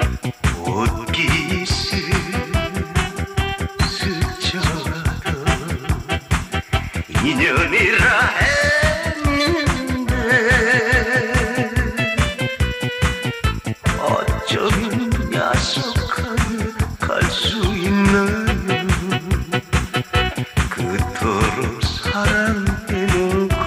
옷깃을 스쳐가던 인연이라 했는데 어쩌면 야속하게 갈 수 있나요? 그토록 사랑해놓고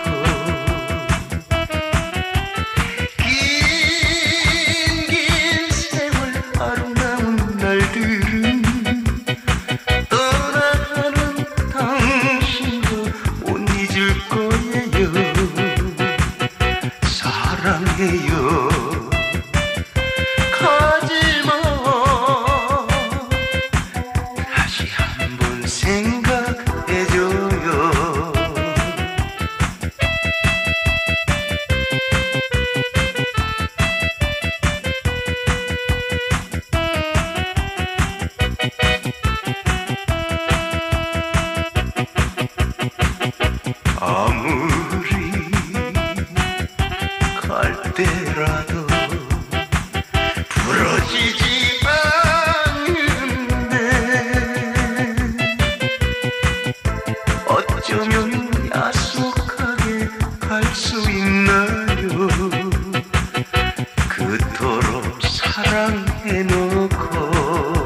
긴 세월 아름다운 날들은 떠나가는 당신도 못 잊을 거예요. 사랑해요. 가지마. 다시 한번 생각해줘요. 아무리 갈 때라도 부러지지 않는데 어쩌면 야속하게 갈 수 있나요? 그토록 사랑해놓고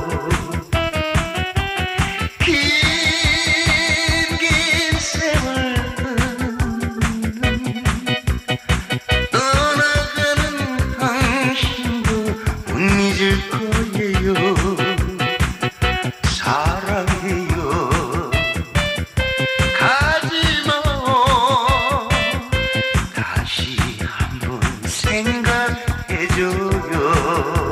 긴 세월 떠나가는 당신도 못 잊을 거예요. 사랑해요. 가지마. 다시 한번 생각해줘요.